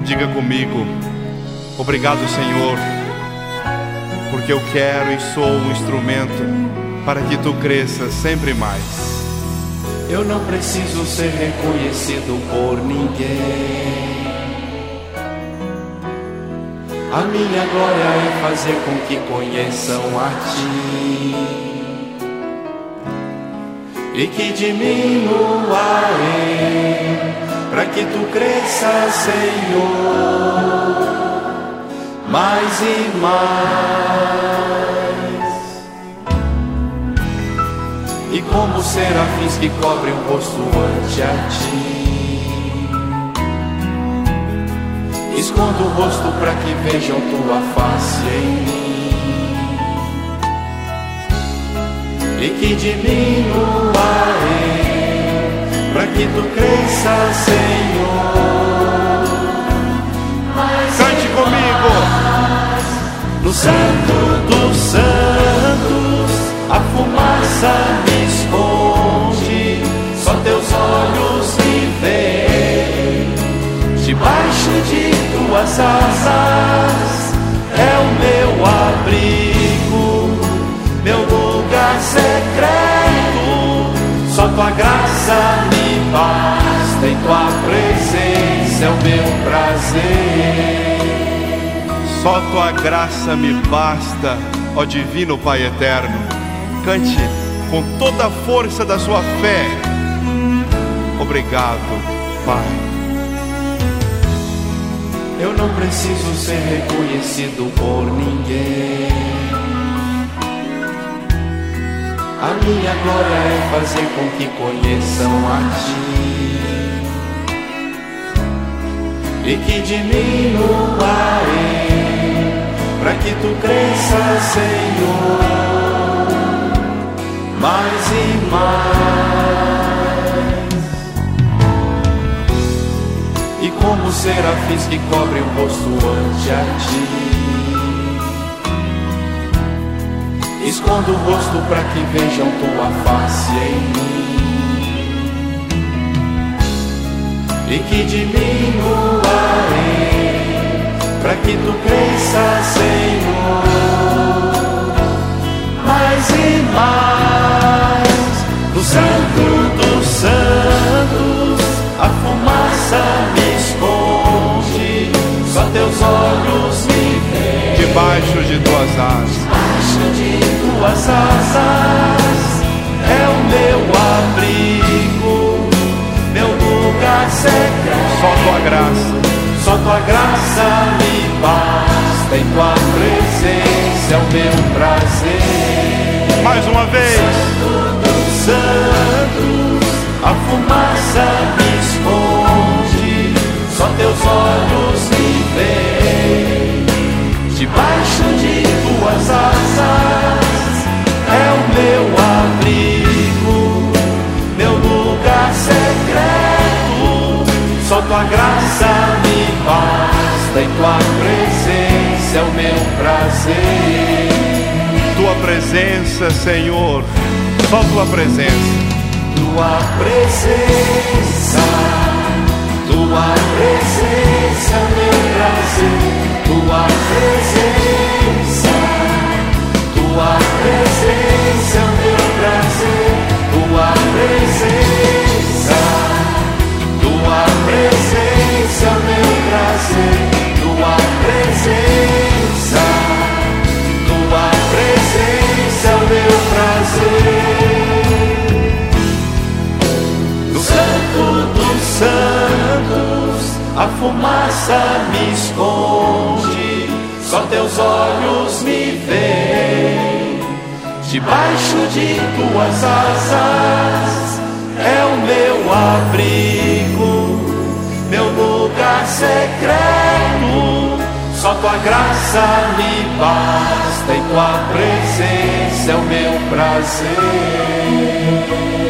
Diga comigo: obrigado, Senhor, porque eu quero e sou um instrumento para que tu cresças sempre mais. Eu não preciso ser reconhecido por ninguém. A minha glória é fazer com que conheçam a ti e que diminua eu, para que tu cresças, Senhor, mais e mais. E como serafins que cobrem o rosto ante a ti, escondo o rosto para que vejam tua face em mim e que diminua eu, para que tu cresças, Senhor. Cante comigo. No Santo dos Santos a fumaça me esconde, só teus olhos me veem. Debaixo de tuas asas é o meu abrigo, meu lugar secreto. Só tua graça me basta, em tua presença é o meu prazer. Só tua graça me basta, ó divino Pai eterno. Cante com toda a força da sua fé. Obrigado, Pai. Eu não preciso ser reconhecido por ninguém. A minha glória é fazer com que conheçam a ti e que diminua eu, para que tu cresças, Senhor, mais e mais. E como serafins que cobrem o rosto ante a ti, escondo o rosto para que vejam tua face em mim e que diminua eu, para que tu cresças, Senhor, mais e mais. No Santo dos Santos a fumaça me esconde, só teus olhos me veem. Debaixo de tuas asas, Debaixo de tuas asas é o meu abrigo, meu lugar secreto. só tua graça me basta, em tua presença é o meu prazer. Mais uma vez. Santo dos Santos a fumaça me esconde, só teus olhos me veem. Debaixo de tuas asas é o meu abrigo, meu lugar secreto. Só tua graça me basta, em tua presença é o meu prazer. Tua presença, Senhor, só tua presença. Tua presença, tua presença é meu prazer. Tua presença, tua presença é meu prazer. Tua presença, tua presença é meu prazer. Tua presença, tua presença é meu prazer. No Santo dos Santos a fumaça me esconde, só teus olhos me veem. Debaixo de tuas asas é o meu abrigo, meu lugar secreto. Só tua graça me basta, em tua presença é o meu prazer.